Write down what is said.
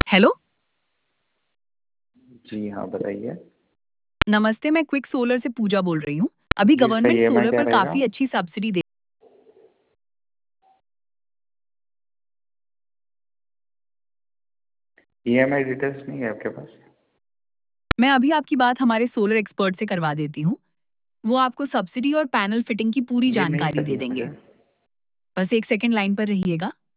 Hello. जी हाँ, बताइए। नमस्ते, मैं क्विक सोलर से पूजा बोल रही हूँ। अभी जी, इसका गवर्नमेंट ईएमआई सोलर क्या पर रहेगा? काफी अच्छी सब्सिडी दे। ईएमआई डिटेल्स नहीं है आपके पास? मैं अभी आपकी बात हमारे सोलर एक्सपर्ट से करवा देती हूँ। वो आपको सब्सिडी और पैनल फिटिंग की पूरी ये नहीं जानकारी दे करनी देंगे। मुझे। बस एक सेकंड लाइन पर रहिएगा।